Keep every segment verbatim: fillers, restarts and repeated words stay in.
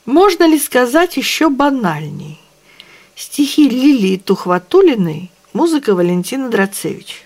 Можно ли сказать еще банальней? Стихи Лилии Тухватуллиной, музыка Валентина Драцевич.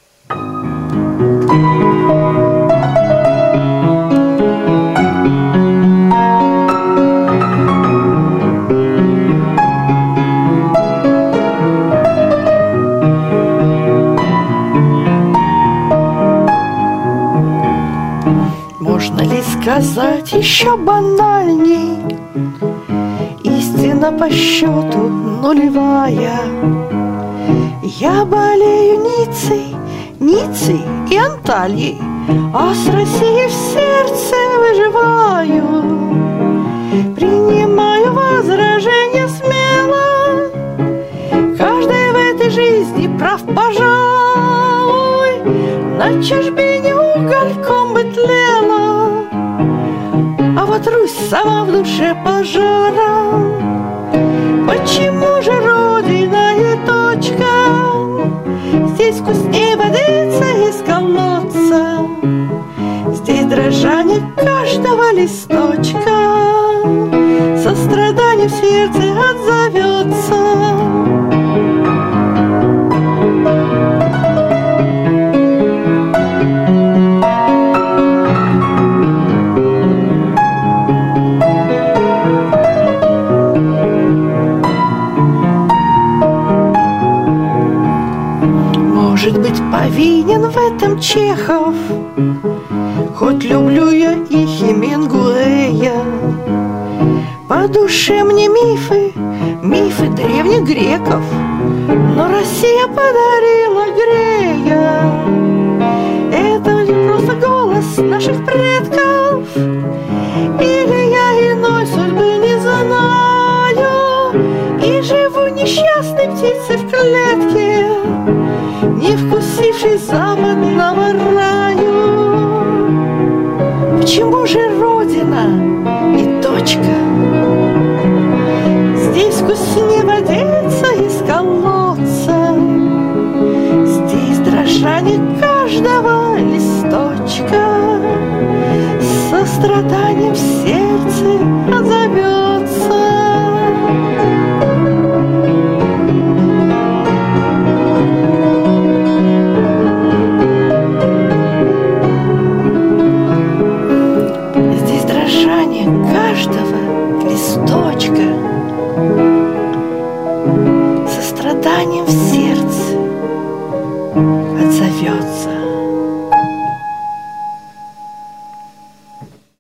Можно ли сказать еще банальней? Истина по счету нулевая. Я болею Ниццей, Ниццей и Антальей, а с Россией в сердце выживаю. Принимаю возражения смело, каждый в этой жизни прав, пожалуй. На чужбине угольком бы тлела, а вот Русь сама в душе пожара. Почему же Родина и точка? Здесь вкуснее водиться из колодца, здесь дрожание каждого листочка сострадание в сердце отзовется. Может быть, повинен в этом Чехов, хоть люблю я и Хемингуэя. По душе мне мифы, мифы древних греков, но Россия подарила Грея. Это ли просто голос наших предков, или я иной судьбы не знаю и живу несчастной птицей в клетке, не вкусивший западного раю? Почему же Родина и точка? Здесь вкуснее водиться из колодца, здесь дрожание каждого листочка состраданием в сердце отзовется. Каждого листочка состраданием в сердце отзовется.